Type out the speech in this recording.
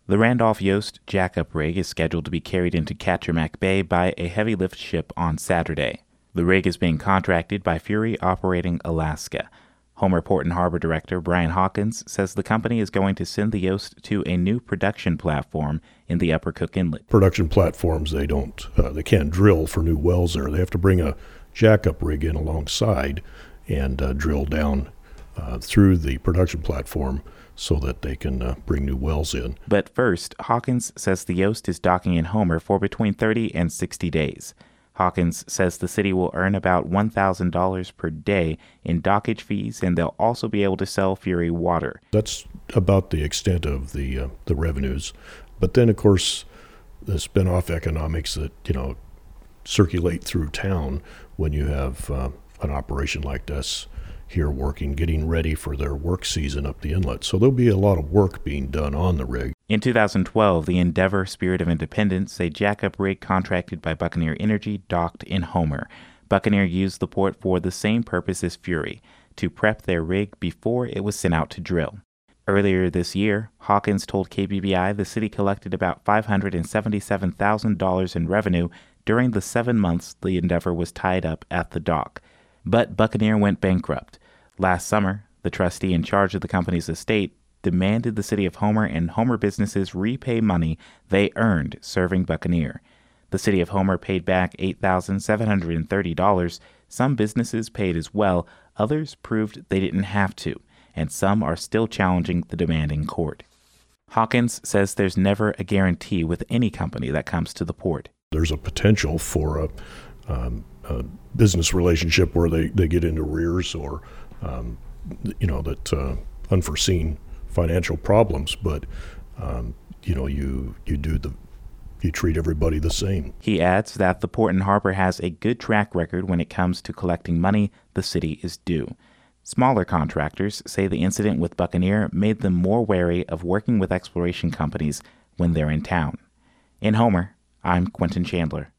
The Randolph Yost jackup rig is scheduled to be carried into Kachermak Bay by a heavy lift ship on Saturday. The rig is being contracted by Fury Operating Alaska. Homer Port and Harbor Director Brian Hawkins says the company is going to send the Yost to a new production platform in the Upper Cook Inlet. Production platforms, they can't drill for new wells there. They have to bring a jackup rig in alongside and drill down through the production platform so that they can bring new wells in. But first, Hawkins says the Yost is docking in Homer for between 30 and 60 days. Hawkins says the city will earn about $1,000 per day in dockage fees, and they'll also be able to sell Fury water. That's about the extent of the revenues. But then, of course, the spin-off economics that, circulate through town when you have an operation like this here working, getting ready for their work season up the inlet. So there'll be a lot of work being done on the rig. In 2012, the Endeavor Spirit of Independence, a jackup rig contracted by Buccaneer Energy, docked in Homer. Buccaneer used the port for the same purpose as Fury, to prep their rig before it was sent out to drill. Earlier this year, Hawkins told KBBI the city collected about $577,000 in revenue during the 7 months the Endeavor was tied up at the dock. But Buccaneer went bankrupt. Last summer, the trustee in charge of the company's estate demanded the city of Homer and Homer businesses repay money they earned serving Buccaneer. The city of Homer paid back $8,730. Some businesses paid as well. Others proved they didn't have to, and some are still challenging the demand in court. Hawkins says there's never a guarantee with any company that comes to the port. There's a potential for a business relationship where they get into arrears or, unforeseen financial problems, but, you treat everybody the same. He adds that the Port and Harbor has a good track record when it comes to collecting money the city is due. Smaller contractors say the incident with Buccaneer made them more wary of working with exploration companies when they're in town. In Homer, I'm Quentin Chandler.